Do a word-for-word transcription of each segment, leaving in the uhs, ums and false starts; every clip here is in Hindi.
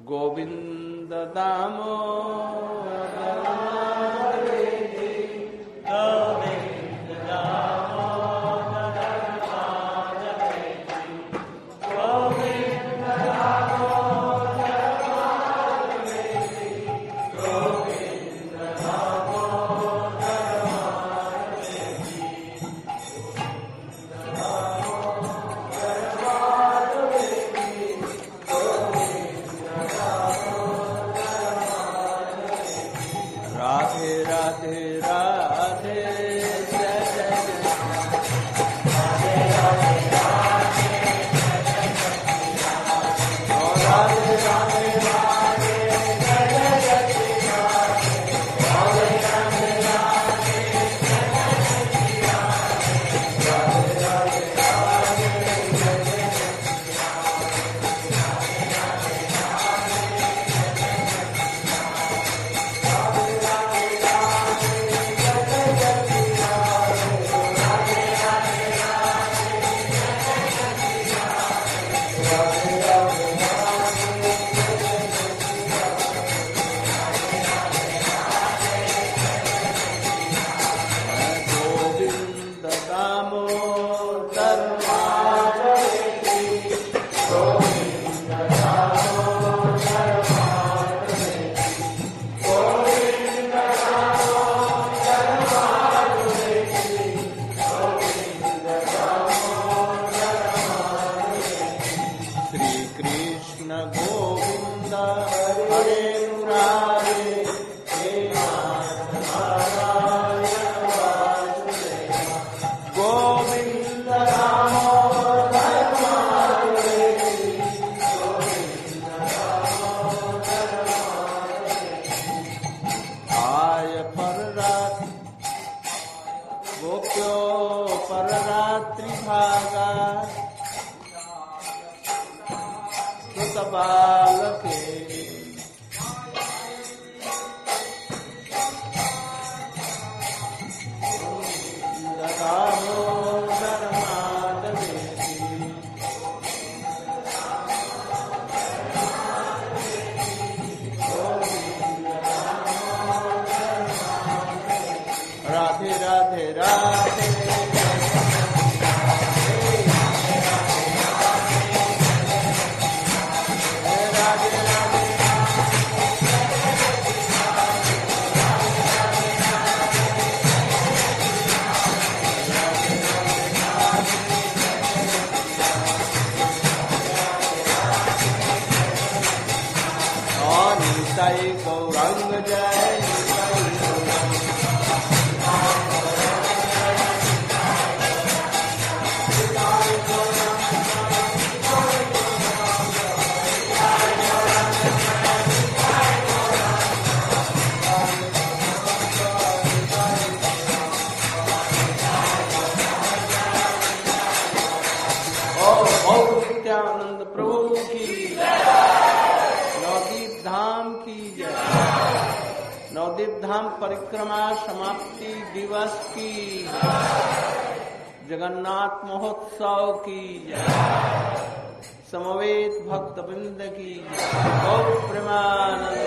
गोविंद दामोदर गोविंद दामोदर माधवेति गोविंद दामोदर माधवेति गोविंद दामोदर माधवेति राधे राधे राधे जय जय जय राधे राधे राधे राधे राधे जय जय राधे राधे राधे राधे राधे राधे गोविंद दामोदर माधवेति गोविंद दामोदर माधवेति गोविंद दामोदर माधवेति गोविंद दामोदर माधवेति श्री कृष्ण गोविंद हरे मुरारे हे नाथ नारायण वासुदेव गोविंद दामोदर माधवेति गोविंद दामोदर माधवेति आय पररात्रि गोप्यो पररात्रि भागा सुत बालके दामोदर माधवेति राधे राधे राधे राधे राधे और निताई गौरंग जय निताई गौरंग और और नित्यानंद प्रभु की नवदीप धाम की जय। नवदीप धाम परिक्रमा समाप्ति दिवस की जगन्नाथ महोत्सव की जय। समवेत भक्त वृंद की जय। गौर प्रेमानंद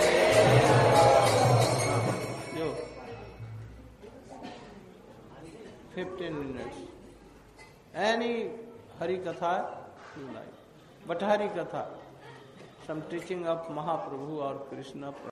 जो फिफ्टीन मिनट्स एनी हरि कथा but Hari Katha, some teaching of Mahaprabhu or Krishna.